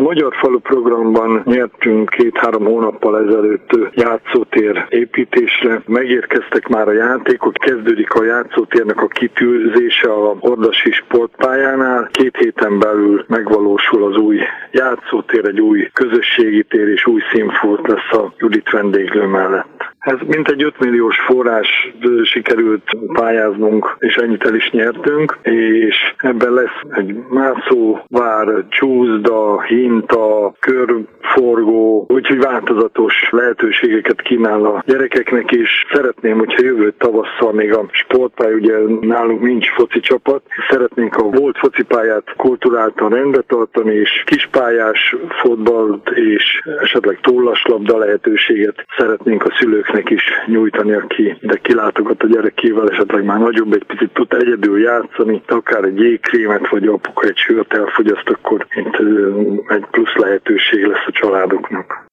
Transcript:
A Magyar Falu programban nyertünk 2-3 hónappal ezelőtt játszótér építésre. Megérkeztek már a játékok, kezdődik a játszótérnek a kitűzése a Ordasi sportpályánál. 2 héten belül megvalósul az új játszótér, egy új közösségi tér és új színfolt lesz a Judit vendéglő mellett. Ez mintegy 5 milliós forrás sikerült pályáznunk, és ennyit el is nyertünk, és ebben lesz egy mászóvár, csúszda, hinta, körforgó, úgyhogy változatos lehetőségeket kínál a gyerekeknek, és szeretném, hogyha jövő tavasszal még a sportpálya, ugye nálunk nincs foci csapat, szeretnénk a volt focipályát kulturáltan rendbe tartani, és kispályás fotballt és esetleg tollaslabda lehetőséget szeretnénk a szülőknek is nyújtani, aki ide kilátogat a gyerekével, esetleg már nagyobb, egy picit tud egyedül játszani, akár egy jégkrémet, vagy apuka egy sört elfogyaszt, akkor itt egy plusz lehetőség lesz a családoknak.